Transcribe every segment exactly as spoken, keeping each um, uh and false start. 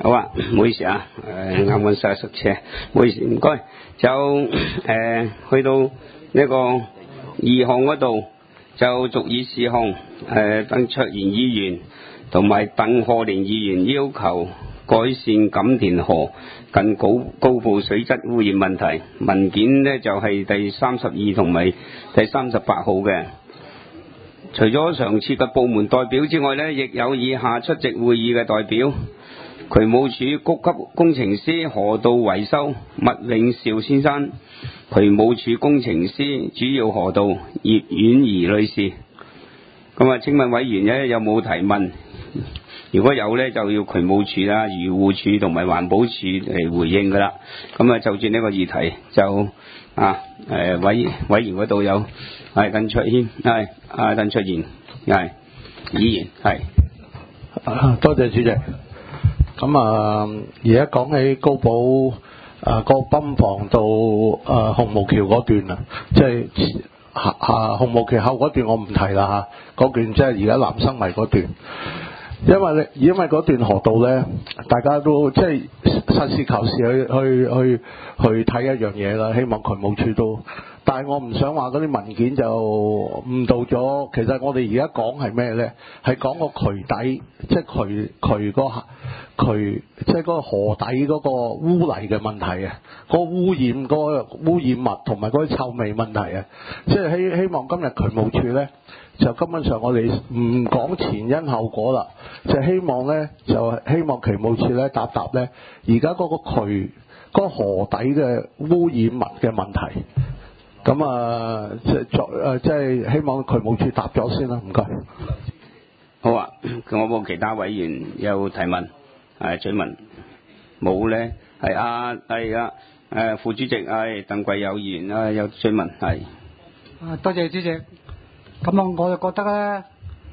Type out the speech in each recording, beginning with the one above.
好啊，唔好意思啊，誒啱啱塞塞車，唔好意思，唔該。就誒、呃、去到呢個二項嗰度，就逐議事項，誒、呃、鄧卓賢議員同埋鄧賀年議員要求改善錦田河近高高埔水質污染問題，文件呢就係、是、第三十二同埋第三十八號嘅。除咗常設嘅部門代表之外呢，亦有以下出席會議嘅代表：渠務署高級工程師河道維修麥永兆先生，渠務署工程師主要河道葉婉儀女士。咁啊，請問委員呢有冇提問？如果有呢，就要渠務署啦、漁護署同埋環保署嚟回應噶啦。咁啊，就住呢個議題就啊誒委委員嗰度有係鄧卓軒，係啊鄧卓賢係議員係。 啊，多謝主席。咁啊，而家講起高埔啊個泵房到啊紅毛橋嗰段啊，即係下下紅毛橋後嗰段我唔提啦嚇，嗰段即係而家南生圍嗰段。因為咧，因為嗰段河道咧，大家都即係實事求是去去去去睇一樣嘢啦。希望渠務署都，但係我唔想話嗰啲文件就誤導咗。其實我哋而家講係咩咧？係講個渠底，即係渠渠個渠，即係嗰個河底嗰個污泥嘅問題啊，嗰個污染嗰個污染物同埋嗰啲臭味問題啊。即係希希望今日渠務署咧，就根本上我哋唔講前因後果啦，就希望咧，就希望渠務署咧答答咧，而家嗰個渠嗰、嗰個河底嘅污染物嘅問題。咁啊，即係作誒，即係希望渠務署答咗先啦，唔該。 好啊，我冇其他委員有提問，係追問冇咧，係啊係啊誒副主席係鄧貴友議員啊有追問係。 啊，多謝主席。咁啊，我就覺得咧，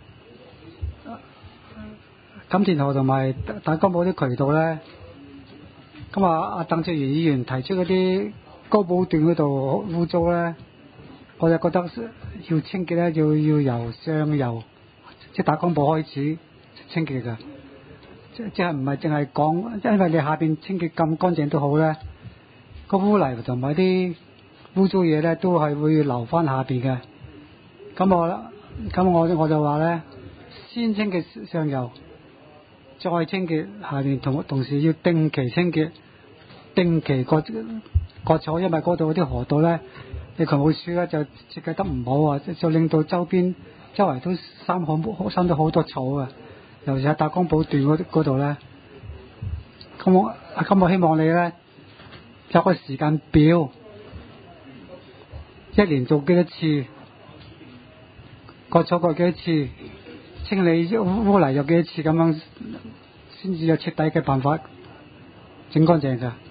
錦田河同埋大江埔啲渠道咧，咁啊，阿鄧卓賢議員提出嗰啲高埔段嗰度污糟咧，我就覺得要清潔咧，要要由上游即係大江埔開始清潔㗎，即即係唔係淨係講，因為你下邊清潔咁乾淨都好咧，個污泥同埋啲污糟嘢咧都係會流翻下邊嘅。咁我咁我我就話咧，先清潔上游，再清潔下邊，同同時要定期清潔，定期割割草，因為嗰度啲河道咧，你渠務署咧就設計得唔好啊，就令到周邊周圍都生好生咗好多草啊，尤其係大江埔段嗰度咧。咁我咁我希望你咧有個時間表，一年做幾多次？割草割幾多次，清理污泥有幾多次，咁樣先至有徹底嘅辦法整乾淨㗎。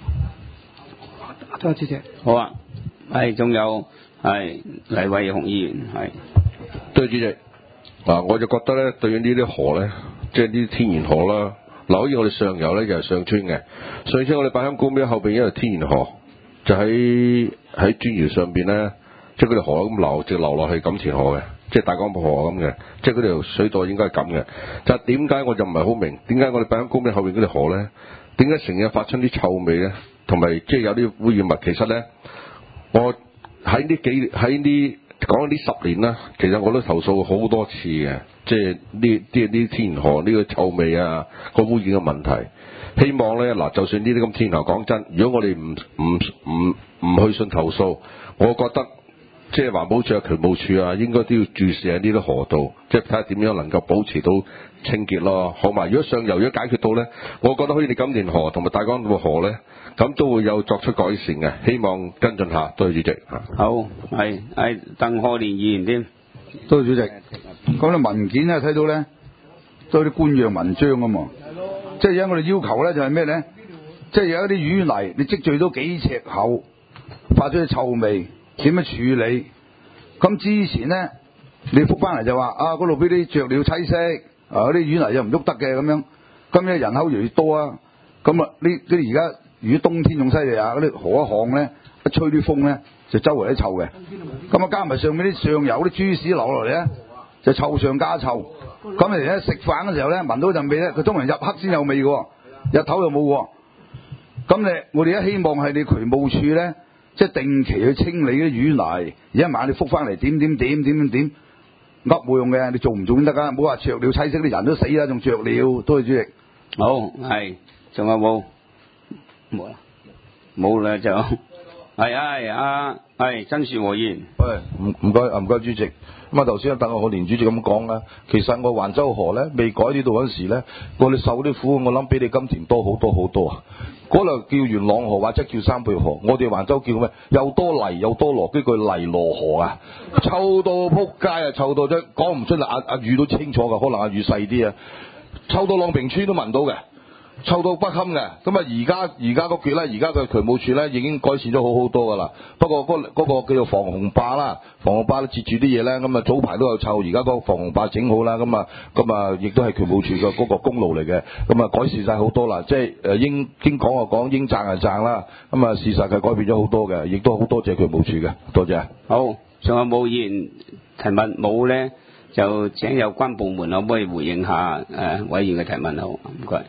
多謝主席。 好啊，係仲有係黎偉雄議員係。 對主席，嗱我就覺得咧，對於呢啲河咧，即係呢啲天然河啦，嗱好似我哋上游咧就係上村嘅，上村我哋八鄉公廟後邊一條天然河，就喺喺磚窑上邊咧，即係嗰條河咁流，直流落去錦田河嘅。即係大江埔河咁嘅，即係嗰條水道應該係咁嘅。就係點解我就唔係好明，點解我哋八鄉公廟後邊嗰條河咧，點解成日發出啲臭味咧？同埋即係有啲污染物。其實咧，我喺呢幾喺呢講呢十年啦，其實我都投訴好多次嘅，即係呢啲呢天然河呢個臭味啊，個污染嘅問題。希望咧嗱，就算呢啲咁天然河，講真，如果我哋唔唔唔唔去信投訴，我覺得。即係環保署、渠務署啊，應該都要注視喺呢啲河道，即係睇下點樣能夠保持到清潔咯，好嘛？如果上游如果解決到咧，我覺得好似你錦田河同埋大江埔河咧，咁都會有作出改善嘅。希望跟進下，多謝主席。 好，係係鄧賀年議員添。 多謝主席。講到文件咧，睇到咧都有啲官樣文章啊嘛，即係而家我哋要求咧就係咩咧？即係有一啲淤泥，你積聚到幾尺厚，發出啲臭味。點樣處理？咁之前咧，你覆翻嚟就話啊，嗰度俾啲雀鳥棲息，啊嗰啲淤泥又唔喐得嘅咁樣。咁咧人口越嚟越多啊，咁啊呢啲而家如果冬天仲犀利啊，嗰啲河一巷咧，一吹啲風咧，就周圍都臭嘅。咁啊加埋上面啲上游啲豬屎流落嚟咧，就臭上加臭。咁你咧食飯嘅時候咧，聞到陣味咧，佢通常入黑先有味嘅， 日頭又冇喎。咁你我哋一希望係你渠務處咧，即係定期去清理啲淤泥，而一晚你覆翻嚟點點點點點點，噏冇用嘅，你做唔做先得噶，唔好話雀鳥棲息啲人都死啦，仲雀鳥。多謝主席。 好，係，仲有冇？冇啦，冇啦就係係啊，係曾樹和議員。 喂，唔唔該啊，唔該主席。咁啊，頭先等我連主席咁講啦。其實我環州河咧未改呢度嗰陣時咧，我哋受啲苦，我諗比你金田多好多好多啊！嗰度叫元朗河或者叫三倍河，我哋環州叫咩？又多泥又多羅，呢句泥羅河啊，臭到撲街啊，臭到真講唔出啦！阿阿雨都清楚㗎，可能阿雨細啲啊，臭到朗屏村都聞到嘅。臭到不堪嘅，咁啊而家而家個決咧，而家嘅渠務處咧已經改善咗好好多噶啦。不過嗰、嗰個叫做防洪壩啦，防洪壩都截住啲嘢咧，咁啊早排都有臭，而家個防洪壩整好啦，咁啊咁啊亦都係渠務處嘅嗰個功勞嚟嘅，咁啊改善晒好多啦。即係誒應經講就講，應讚就讚啦。咁啊事實係改變咗好多嘅，亦都好多謝渠務處嘅，多謝。 好，仲有冇議員提問？冇咧，就請有關部門可唔可以回應下誒、呃、委員嘅提問？好，唔該。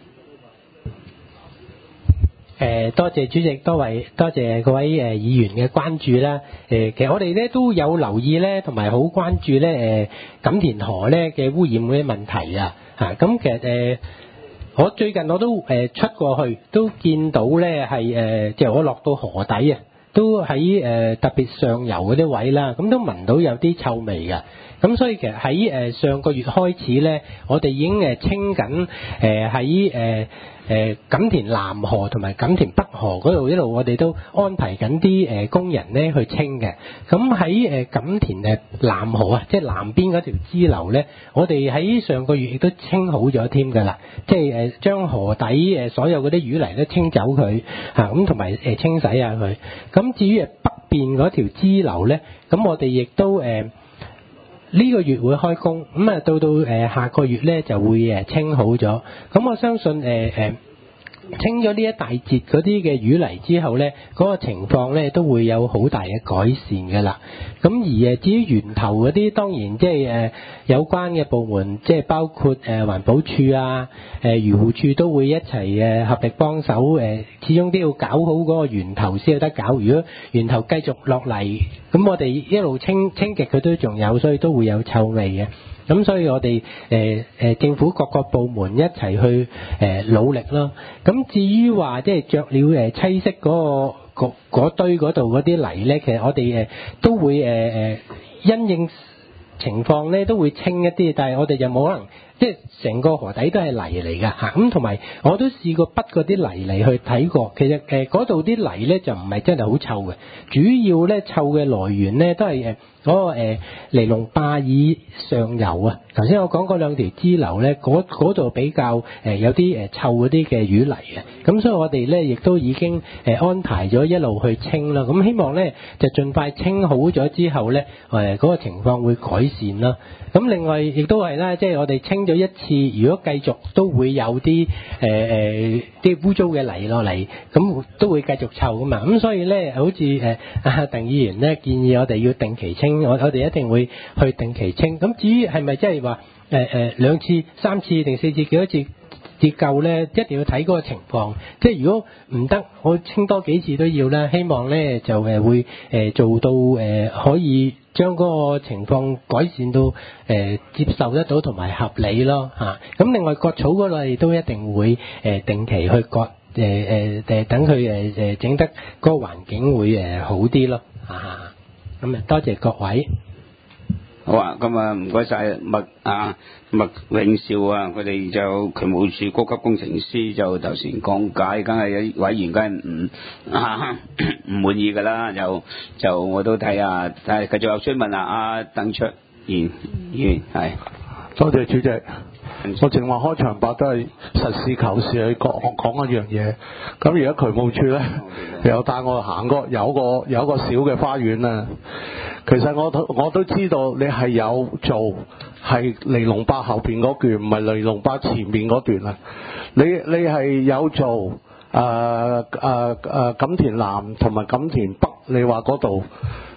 誒多謝主席，多位多謝各位誒議員嘅關注啦。誒其實我哋咧都有留意咧，同埋好關注咧誒錦田河咧嘅污染嗰啲問題啊。嚇咁其實誒我最近我都誒出過去，都見到咧係誒即係我落到河底啊，都喺誒特別上游嗰啲位啦，咁都聞到有啲臭味㗎。咁所以其實喺誒上個月開始咧，我哋已經誒清緊誒喺誒誒錦田南河同埋錦田北河嗰度一路，我哋都安排緊啲誒工人咧去清嘅。咁喺誒錦田誒南河啊，即係南邊嗰條支流咧，我哋喺上個月亦都清好咗添㗎啦。即係誒將河底誒所有嗰啲淤泥咧清走佢嚇，咁同埋誒清洗下佢。咁至於誒北邊嗰條支流咧，咁我哋亦都誒。呢個月會開工，咁啊到到誒下個月咧就會誒清好咗。咁我相信誒誒清咗呢一大截嗰啲嘅淤泥之後咧，嗰個情況咧都會有好大嘅改善㗎啦。咁而誒至於源頭嗰啲，當然即係誒有關嘅部門，即係包括誒環保署啊、誒漁護署都會一齊誒合力幫手誒，始終都要搞好嗰個源頭先有得搞。如果源頭繼續落嚟，咁我哋一路清清極佢都仲有，所以都會有臭味嘅。咁所以我哋誒誒政府各個部門一齊去誒努力咯。咁至於話即係雀鳥誒棲息嗰個嗰堆嗰度嗰啲泥咧，其實我哋誒都會誒誒因應情況咧都會清一啲，但係我哋就冇可能即係成個河底都係泥嚟㗎嚇。咁同埋我都試過滗嗰啲泥嚟去睇過，其實誒嗰度啲泥咧就唔係真係好臭嘅，主要咧臭嘅來源咧都係誒嗰個誒尼龍壩以上游啊。頭先我講嗰兩條支流咧，嗰度比較誒有啲誒臭嗰啲嘅淤泥啊。咁所以我哋咧亦都已經誒安排咗一路去清啦。咁希望咧就盡快清好咗之後咧，誒嗰個情況會改善啦。咁另外亦都係啦，即係我哋清咗一次，如果繼續都會有啲誒誒啲污糟嘅泥落嚟，咁都會繼續臭噶嘛。咁所以咧，好似誒阿鄧議員咧建議我哋要定期清，我我哋一定會去定期清。咁至於係咪即係話誒誒兩次、三次定四次幾多次至夠咧？一定要睇嗰個情況。即係如果唔得，我清多幾次都要啦。希望咧就誒會誒做到誒可以將嗰個情況改善到誒、呃、接受得到同埋合理咯嚇。咁、啊、另外割草嗰度亦都一定會誒、呃、定期去割誒誒誒，等佢誒誒整得嗰個環境會誒、呃、好啲咯嚇。咁啊多謝各位。 好啊，咁啊唔該晒麥啊麥永兆啊，佢哋就渠務署高級工程師就頭先講解，梗係有委員梗係唔啊唔滿意㗎啦，就就我都睇下，睇繼續有追問啊，阿鄧卓賢議員係。 多謝主席。我淨話開場白都係實事求是去講講一樣嘢。咁而家渠務處咧又帶我行過有個有個小嘅花園啊。其實我都我都知道你係有做係尼龍壩後邊嗰段，唔係尼龍壩前面嗰段啊。你你係有做誒誒誒錦田南同埋錦田北，你話嗰度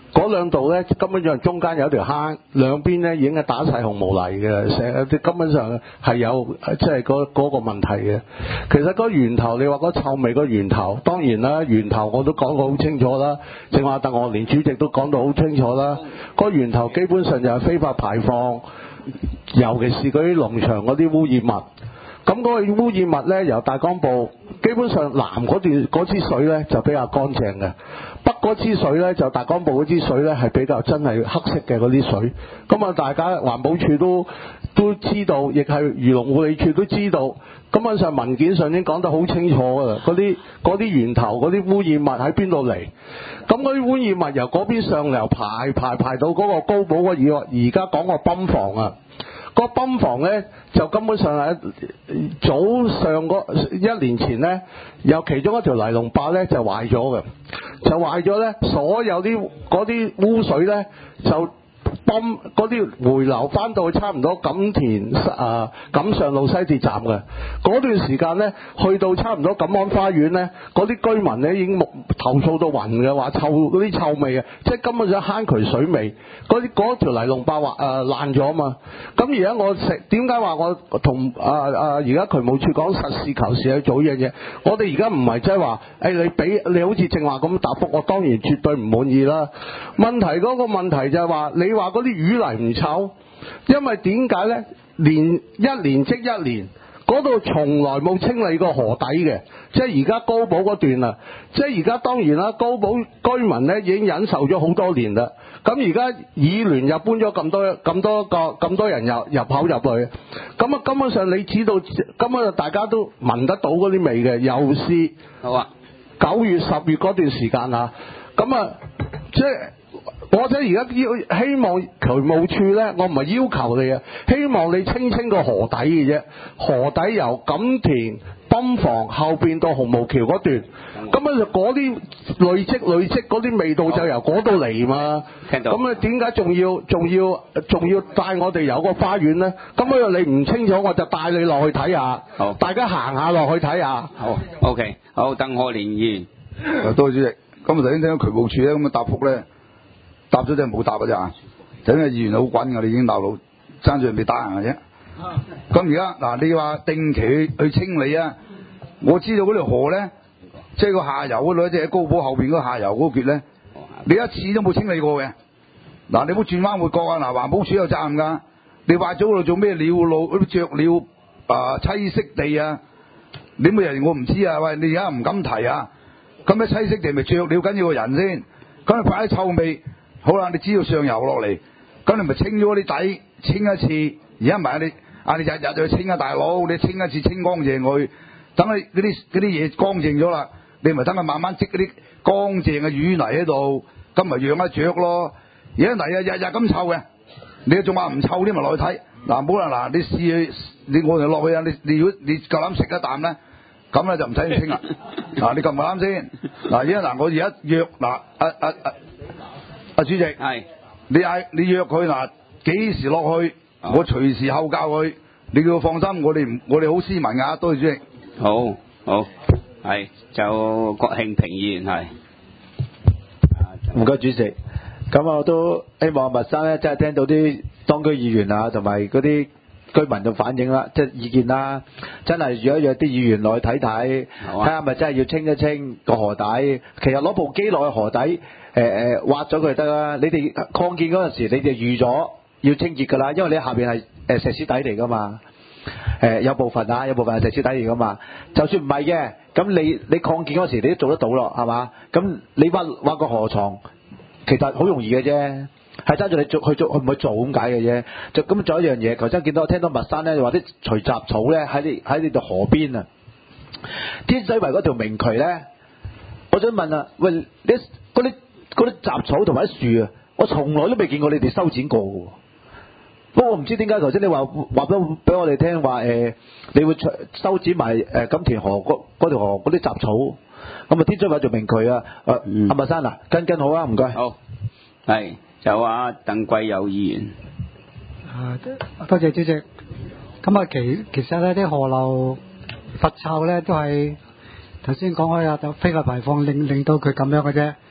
嗰兩度咧根本上中間有條坑，兩邊咧已經係打晒紅毛泥嘅，成日啲根本上係有即係嗰嗰個問題嘅。其實個源頭，你話嗰臭味個源頭，當然啦，源頭我都講過好清楚啦，正話鄧學年主席都講到好清楚啦。個源頭基本上就係非法排放，尤其是嗰啲農場嗰啲污染物。咁嗰個污染物咧，由大江埔基本上南嗰段嗰支水咧就比較乾淨嘅，北嗰支水咧就大江埔嗰支水咧係比較真係黑色嘅嗰啲水。咁啊，大家環保署都都知道，亦係漁農護理署都知道。根本上文件上已經講得好清楚㗎啦，嗰啲嗰啲源頭嗰啲污染物喺邊度嚟？咁嗰啲污染物由嗰邊上流排排排到嗰個高寶個而而家講個泵房啊！個泵房咧就根本上係早上嗰一年前咧，有其中一條尼龍壩咧就壞咗嘅，就壞咗咧，所有啲嗰啲污水咧就泵嗰啲回流翻到去差唔多錦田啊錦上路西鐵站嘅嗰段時間咧，去到差唔多錦安花園咧，嗰啲居民咧已經投訴到暈嘅，話臭嗰啲臭味啊，即係根本上坑渠水味。嗰啲嗰條尼龍壩話誒爛咗啊嘛。咁而家我食點解話我同啊啊而家渠務處講實事求是去做呢樣嘢？我哋而家唔係即係話誒你俾你好似正話咁答覆，我當然絕對唔滿意啦。問題嗰個問題就係話你話嗰啲淤泥唔臭，因為點解咧？年一年積一年，嗰度從來冇清理過河底嘅，即係而家高寶嗰段啦。即係而家當然啦，高寶居民咧已經忍受咗好多年啦。咁而家議聯又搬咗咁多咁多個咁多人入入口入去，咁啊根本上你知道，根本上大家都聞得到嗰啲味嘅。又是好啊，九月十月嗰段時間啊，咁啊即係。我即係而家要希望渠務處咧，我唔係要求你啊，希望你清清個河底嘅啫。河底由錦田泵房後邊到紅毛橋嗰段，咁啊就嗰啲累積累積嗰啲味道就由嗰度嚟嘛。聽到。咁啊點解仲要仲要仲要帶我哋遊個花園咧？咁啊你唔清楚，我就帶你落去睇下。好，大家行下落去睇下。 好 ，OK， 好，鄧學年議員。 多謝主席。咁啊頭先聽到渠務處咧咁嘅答覆咧。答咗真係冇答㗎咋，就因為議員好滾㗎，你已經鬧到爭住未打人嘅啫。咁而家嗱，你話定期去去清理啊，我知道嗰條河咧，即係個下游嗰度，即係喺高寶後邊嗰個下游嗰橛咧，你一次都冇清理過嘅。嗱，你唔好轉彎抹角啊！嗱，環保署有責任㗎。你挖咗嗰度做咩鳥路嗰啲雀鳥啊棲息地啊？你每人我唔知啊，喂，你而家唔敢提啊？咁咧棲息地咪雀鳥緊要個人先，咁你擺啲臭味。好啦，你知道上游落嚟，咁你咪清咗啲底，清一次。而家唔係你啊，你日日去清啊，大佬，你清一次清乾淨佢，等你嗰啲嗰啲嘢乾淨咗啦，你咪等佢慢慢積嗰啲乾淨嘅淤泥喺度，咁咪養一雀咯。而家泥啊日日咁臭嘅，你仲話唔臭啲咪落去睇嗱，冇啦嗱，你試去你我哋落去啊，你你如果你夠膽食一啖咧，咁咧就唔使去清啦。嗱，你夠唔夠膽先？嗱，而家嗱我而家約嗱啊啊啊！啊，主席，係你嗌你約佢嗱，幾時落去？哦、我隨時候教佢，你叫佢放心，我哋唔我哋好斯文噶，多謝主席。 好，好，係就郭慶平議員係， 唔該主席。咁我都希望麥生咧，真係聽到啲當區議員啊，同埋嗰啲居民嘅反映啦，即係意見啦。真係約一約啲議員落去睇睇，睇下咪真係要清一清個河底。其實攞部機落去河底。誒誒、呃，挖咗佢就得啦。你哋擴建嗰陣時，你哋預咗要清潔噶啦，因為你下邊係誒石屎底嚟噶嘛。誒、呃，有部分啊，有部分係石屎底嚟噶嘛。就算唔係嘅，咁你你擴建嗰時，你都做得到咯，係嘛？咁你挖挖個河床，其實好容易嘅啫，係爭住你做去做去唔去做咁解嘅啫。就咁仲有一樣嘢，頭先見到我聽到麥生咧話啲除雜草咧喺你喺你度河邊啊，天水圍嗰條明渠咧，我想問啊，喂，你嗰啲嗰啲雜草同埋啲樹啊，我從來都未見過你哋修剪過嘅。不過我唔知點解頭先你話話俾俾我哋聽話誒，你會修剪埋誒錦田河嗰嗰條河嗰啲雜草，咁啊天水圍做明渠啊，誒阿麥生啊，跟跟好啊，唔該。 好，係就阿鄧貴友議員。 啊，多謝主席。咁啊，其其實咧啲河流發臭咧都係頭先講開啊，就非法排放令令到佢咁樣嘅啫。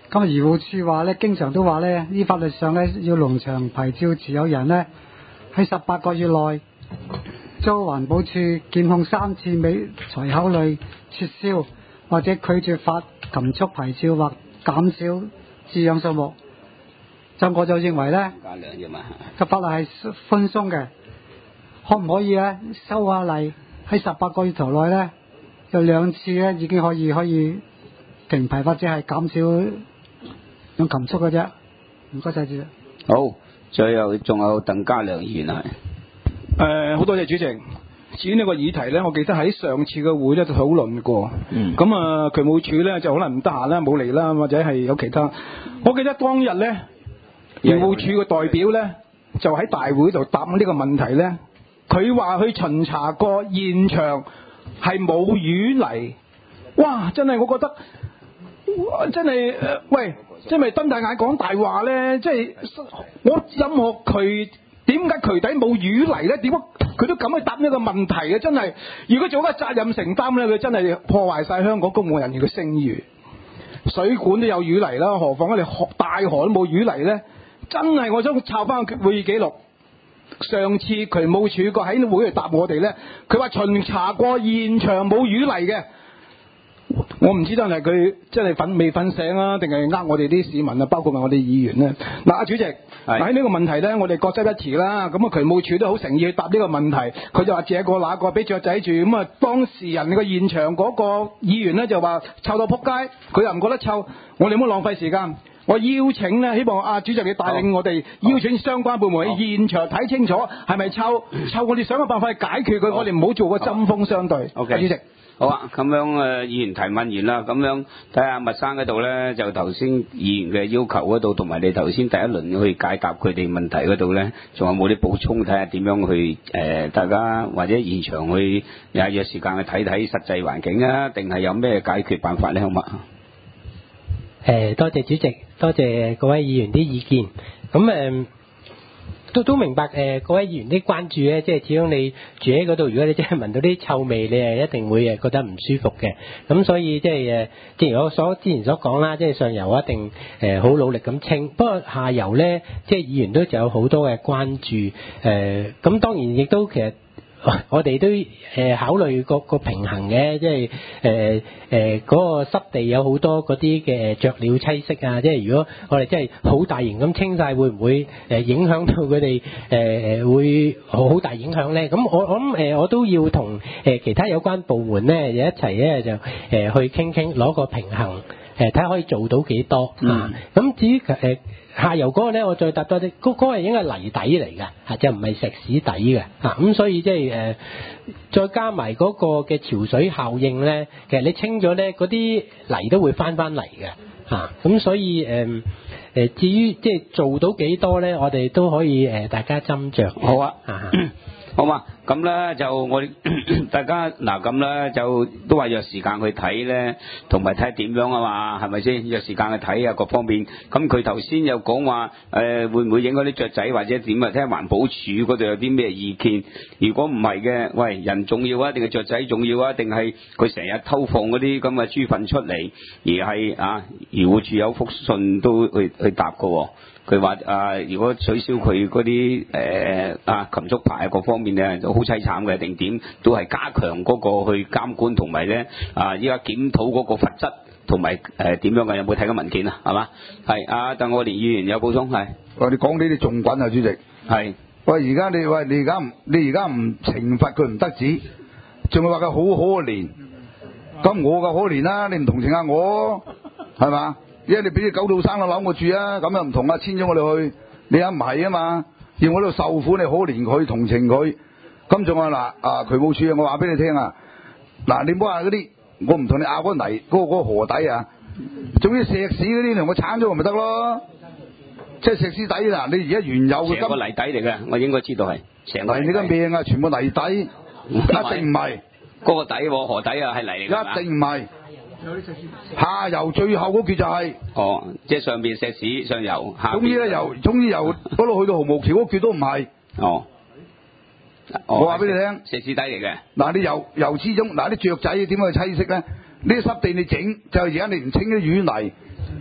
咁漁護處話咧，經常都話咧，依法律上咧，要農場牌照持有人咧喺十八個月內遭環保處檢控三次未才考慮撤銷或者拒絕發禽畜牌照或減少飼養數目。就我就認為咧，個法例係寬鬆嘅，可唔可以咧修下例喺十八個月頭內咧有兩次咧已經可以可以停牌或者係減少養禽畜嘅啫。唔該晒主席。 好，最後仲有鄧家良議員係。 誒，好多謝主席。至於呢個議題呢，我記得喺上次嘅會咧就討論過。 嗯。 咁啊，渠務署呢就可能唔得閒啦，冇嚟啦，或者係有其他。我記得當日呢，漁護署嘅代表呢，就喺大會度答呢個問題呢。佢話去巡查過現場係冇淤泥。哇！真係我覺得，真係誒、呃，喂，真係瞪大眼講大話呢。即係我任何渠。點解渠底冇淤泥咧？點解佢都咁去答呢個問題嘅？真係，如果做一個責任承擔咧，佢真係破壞晒香港公務人員嘅聲譽。水管都有淤泥啦，何況我哋大河都冇淤泥咧？真係，我想抄翻個會議記錄。上次渠務署個喺會度答我哋咧，佢話巡查過現場冇淤泥嘅。我唔知真係佢真係瞓未瞓醒啊，定係呃我哋啲市民啊，包括埋我哋議員咧。嗱，阿主席喺呢個問題咧，我哋各執一詞啦。咁啊，渠務署都好誠意去答呢個問題。佢就話這個那個俾雀仔住，咁啊當事人個現場嗰個議員咧就話臭到撲街，佢又唔覺得臭。我哋唔好浪費時間。我邀請咧，希望阿主席你帶領我哋邀請相關部門去現場睇清楚係咪臭臭，我哋想個辦法去解決佢，我哋唔好做個針鋒相對。 OK，主席。好啊，咁樣誒議員提問完啦，咁樣睇下麥生嗰度咧，就頭先議員嘅要求嗰度，同埋你頭先第一輪去解答佢哋問題嗰度咧，仲有冇啲補充？睇下點樣去誒、呃，大家或者現場去有約時間去睇睇實際環境啊，定係有咩解決辦法咧？好嘛？ 誒，多謝主席，多謝各位議員啲意見。咁誒。呃都都明白誒、呃，各位議員啲關注咧，即係始終你住喺嗰度，如果你真係聞到啲臭味，你係一定會誒覺得唔舒服嘅。咁所以即係誒，正如我所之前所講啦，即係上游一定誒好、呃、努力咁清，不過下游咧，即係議員都就有好多嘅關注誒。咁、呃、當然亦都其實。我哋都誒、呃、考慮個個平衡嘅，即係誒誒嗰個濕地有好多嗰啲嘅雀鳥棲息啊，即係如果我哋真係好大型咁清晒，會唔會誒影響到佢哋誒誒會好大影響咧？咁我我諗誒我都要同誒其他有關部門咧一齊咧就誒去傾傾，攞個平衡誒睇下可以做到幾多啊？咁至於誒。呃下游嗰個咧，我再答多啲，嗰、嗰個係應該係泥底嚟㗎，嚇就唔係石屎底嘅，嚇咁所以即係誒，再加埋嗰個嘅潮水效應咧，其實你清咗咧，嗰啲泥都會翻翻嚟嘅，嚇咁所以誒誒、呃，至於即係做到幾多咧，我哋都可以誒大家斟酌。 好啊， 啊好嘛，咁咧就我哋大家嗱咁咧就都話約時間去睇咧，同埋睇下點樣啊嘛，係咪先？約時間去睇啊，各方面。咁佢頭先又講話誒會唔會影嗰啲雀仔或者點啊？睇下環保署嗰度有啲咩意見。如果唔係嘅，喂，人重要啊，定係雀仔重要啊？定係佢成日偷放嗰啲咁嘅豬糞出嚟，而係啊漁護署有封信都去去答㗎喎。佢話啊，如果取消佢嗰啲誒啊禽畜牌各方面咧，都好凄慘嘅，定點都係加強嗰個去監管，同埋咧啊，依家檢討嗰個罰則，同埋誒點樣嘅？有冇睇緊文件啊？係嘛？係啊，鄧我連議員有補充係。 喂，你講呢啲仲滾啊，主席。係。喂，而家你喂你而家唔你而家唔懲罰佢唔得止，仲會話佢好可憐。咁我嘅可憐啦，你唔同情下我，係嘛？因為你俾啲狗到生啦，攬我住啊，咁又唔同啊，遷咗我哋去，你又唔係啊嘛，要我喺度受苦，你可憐佢，同情佢，咁仲話嗱啊渠務署，我話俾你聽啊，嗱你唔好話嗰啲，我唔同你拗嗰泥，嗰、嗰個嗰個河底啊，總之石屎嗰啲同我鏟咗咪得咯，即係石屎底嗱，你而家原有嘅成個泥底嚟嘅，我應該知道係成個泥底。 你嘅命啊，全部泥底，一定唔係嗰個底河底啊，係泥嚟㗎， 一定唔係。下游最後嗰橛就係、是、 哦，即係上邊石屎上游，下總之咧由總之由嗰度去到毫無橋嗰橛都唔係。哦，我話俾你聽， 石屎底嚟嘅。 嗱，你由由始終嗱啲雀仔點樣去棲息咧？呢啲濕地你整就而家你唔清啲淤泥，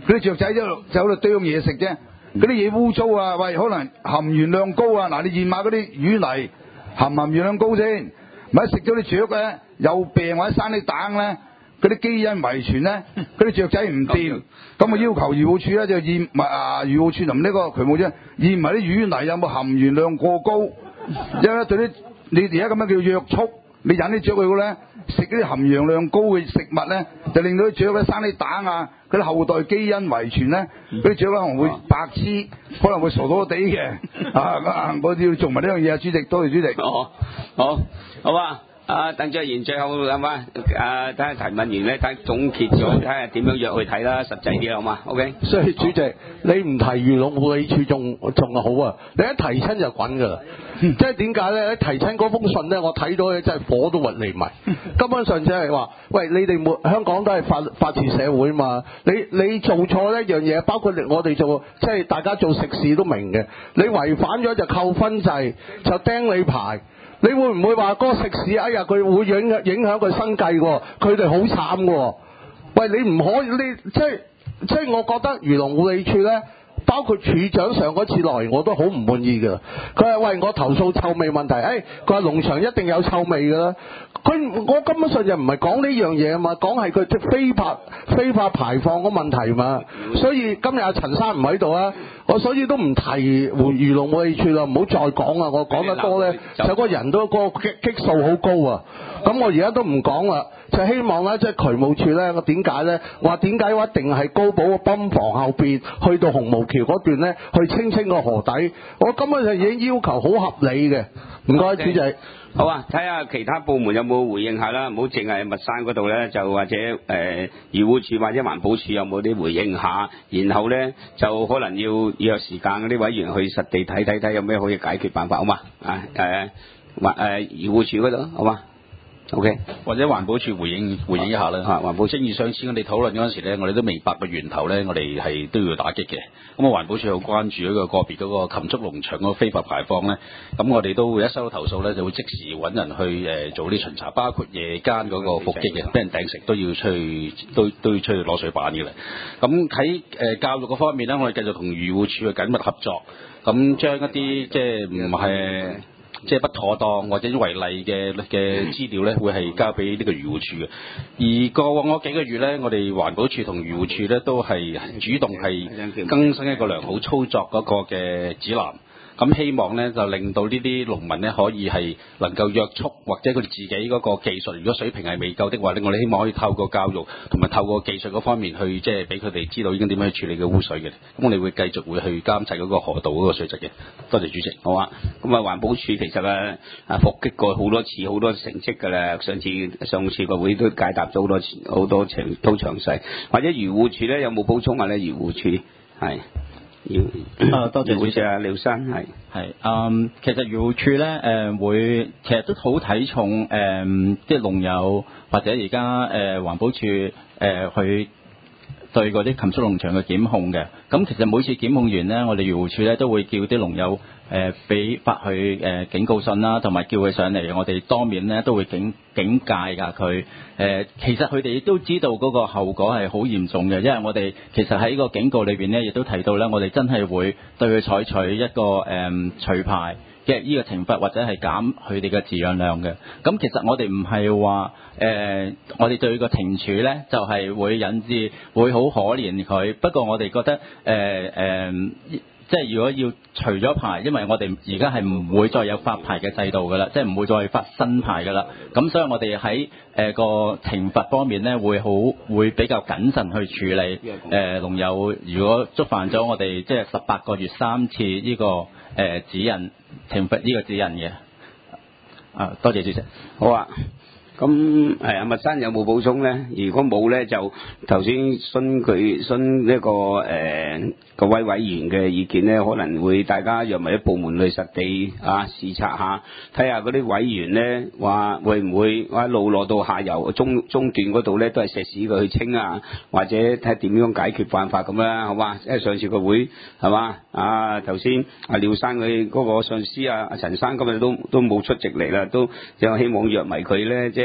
嗰啲雀仔就就喺度啄嘢食啫，嗰啲嘢污糟啊，喂，可能含鉛量高啊，嗱你驗下嗰啲淤泥含唔含鉛量高先，咪食咗啲雀咧有病或者生啲蛋咧，嗰啲基因遺傳咧，嗰啲雀仔唔掂，咁我要求漁護署咧就驗埋啊漁護署同呢個渠務署驗埋啲淤泥有冇含鉛量過高，因為對啲你而家咁樣叫約束。你引啲雀去咧食嗰啲含氧量高嘅食物咧，就令到啲雀咧生啲蛋啊，嗰啲後代基因遺傳咧，嗰啲雀可能會白痴，可能會傻傻地嘅。啊，我要做埋呢樣嘢啊，主席，多謝主席。 哦，好，好啊。啊，鄧卓賢最後係嘛？啊，睇下提問完咧，睇總結咗，睇下點樣約去睇啦，實際啲好嘛 ？OK。所以主席， 你唔提漁農護理處仲仲好啊，你一提親就滾㗎啦。即係點解咧？你提親嗰封信咧，我睇到嘅真係火都暈嚟埋。根本上就係話，喂，你哋冇香港都係法法治社會嘛？你你做錯一樣嘢，包括我哋做，即係大家做食肆都明嘅。你違反咗就扣分制，就釘你牌。你會唔會話嗰個食肆哎呀佢會影影響佢生計喎？佢哋好慘喎！喂，你唔可以，你即係即係我覺得漁農護理處咧，包括處長上嗰次來我都好唔滿意㗎。佢話喂，我投訴臭味問題，誒佢話農場一定有臭味㗎啦。佢我根本上就唔係講呢樣嘢啊嘛，講係佢非法非法排放個問題嘛。所以今日阿陳生唔喺度啊，我所以都唔提漁農護理處啦，唔好再講啦。我講得多咧，就個人都個激激素好高啊。咁我而家都唔講啦，就希望咧，即係渠務處咧，我點解咧話點解一定係高寶個泵房後邊去到紅毛橋嗰段咧，去清清個河底？我根本就已經要求好合理嘅。唔該，主席。 好啊，睇下其他部門有冇回應下啦，唔好淨係密山嗰度咧，就或者誒漁護署或者環保署有冇啲回應下，然後咧就可能要約時間嗰啲委員去實地睇睇睇有咩可以解決辦法，好嘛？啊誒環誒漁護署嗰度，好嘛？OK， 或者環保署回應回應一下啦。嚇、啊，環保正如上次我哋討論嗰陣時咧，我哋都明白個源頭咧，我哋係都要打擊嘅。咁啊，環保署好關注嗰個個別嗰個禽畜農場嗰個非法排放咧，咁我哋都會一收到投訴咧，就會即時揾人去誒、呃、做啲巡查，包括夜間嗰個伏擊嘅，俾人掟食都要出去，都都要出去攞水板嘅啦。咁喺誒教育嗰方面咧，我哋繼續同漁護署嘅緊密合作，咁將一啲即係唔係。即係不妥當或者違例嘅嘅資料咧，會係交俾呢個漁護署嘅。而過往嗰幾個月咧，我哋環保署同漁護署咧都係主動係更新一個良好操作嗰個嘅指南。咁希望咧就令到呢啲農民咧可以係能夠約束，或者佢哋自己嗰個技術，如果水平係未夠的話咧，我哋希望可以透過教育同埋透過技術嗰方面去即係俾佢哋知道應該點樣去處理嘅污水嘅。咁我哋會繼續會去監察嗰個河道嗰個水質嘅。多謝主席。 好啊。咁啊，環保署其實啊啊伏擊過好多次，好多成績㗎啦。上次上次個會都解答咗好多好多情都詳細。或者漁護署咧有冇補充啊？咧漁護署係。 啊，多謝主席啊，廖生係係，嗯，其實漁護署咧，誒、呃、會其實都好睇重誒，即係農友或者而家誒環保署誒、呃、去對嗰啲禽畜農場嘅檢控嘅。咁其實每次檢控完咧，我哋漁護署咧都會叫啲農友誒俾發去誒、呃、警告信啦，同埋叫佢上嚟，我哋當面咧都會警警戒㗎佢。誒、呃，其實佢哋都知道嗰個後果係好嚴重嘅，因為我哋其實喺個警告裏邊咧，亦都提到咧，我哋真係會對佢採取一個誒除牌嘅呢個懲罰，或者係減佢哋嘅飼養量嘅。咁其實我哋唔係話誒，我哋對個懲處咧就係、是、會引致會好可憐佢，不過我哋覺得誒誒。呃呃即係如果要除咗牌，因為我哋而家係唔會再有發牌嘅制度㗎啦，即係唔會再發新牌㗎啦。咁所以我哋喺誒個懲罰方面咧，會好會比較謹慎去處理。誒、呃、農友如果觸犯咗我哋即係十八個月三次呢、這個誒、呃、指引懲罰呢個指引嘅。啊，多謝主席。 好啊。咁誒阿麥生有冇補充咧？如果冇咧，就頭先詢佢詢呢個誒各位委員嘅意見咧，可能會大家約埋啲部門去實地啊視察下，睇下嗰啲委員咧話會唔會話路落到下游中中段嗰度咧都係石屎佢去清啊，或者睇下點樣解決辦法咁啦，好嘛？因為上次個會係嘛啊頭先阿廖生佢嗰個上司啊阿陳生今日都都冇出席嚟啦，都就希望約埋佢咧即係。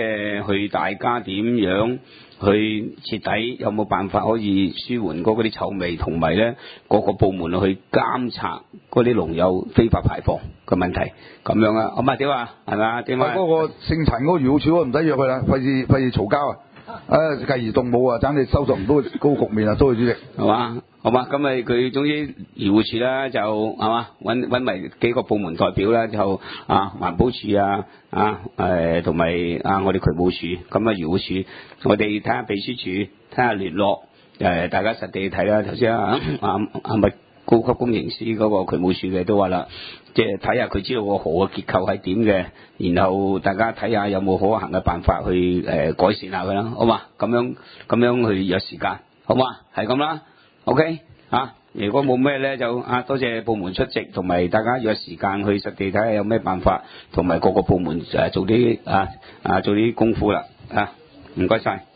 係去大家點樣去徹底有冇辦法可以舒緩嗰啲臭味，同埋咧各個部門去監察嗰啲農友非法排放嘅問題，咁樣啊，咁啊點啊，係咪點啊？ 嗰個姓陳嗰個漁護署唔使約佢啦，費事費事嘈交啊！誒繼而動武啊，等你收拾唔到高局面啊，多謝主席， 係嘛？好嘛，咁咪佢總之漁護署啦，就係嘛，揾揾埋幾個部門代表啦，就啊環保署啊啊誒同埋啊我哋渠務署，咁啊漁護署，我哋睇下秘書處，睇下聯絡誒，大家實地睇啦。頭先啊啊係咪高級工程師嗰個渠務署嘅都話啦，即係睇下佢知道個河嘅結構係點嘅，然後大家睇下有冇可行嘅辦法去誒、呃、改善下佢啦，好嘛？咁樣咁樣去約時間，好嘛？係咁啦。OK 啊，如果冇咩咧就啊多謝部門出席，同埋大家約時間去實地睇下有咩辦法，同埋各個部門誒做啲啊啊做啲功夫啦啊，唔該晒。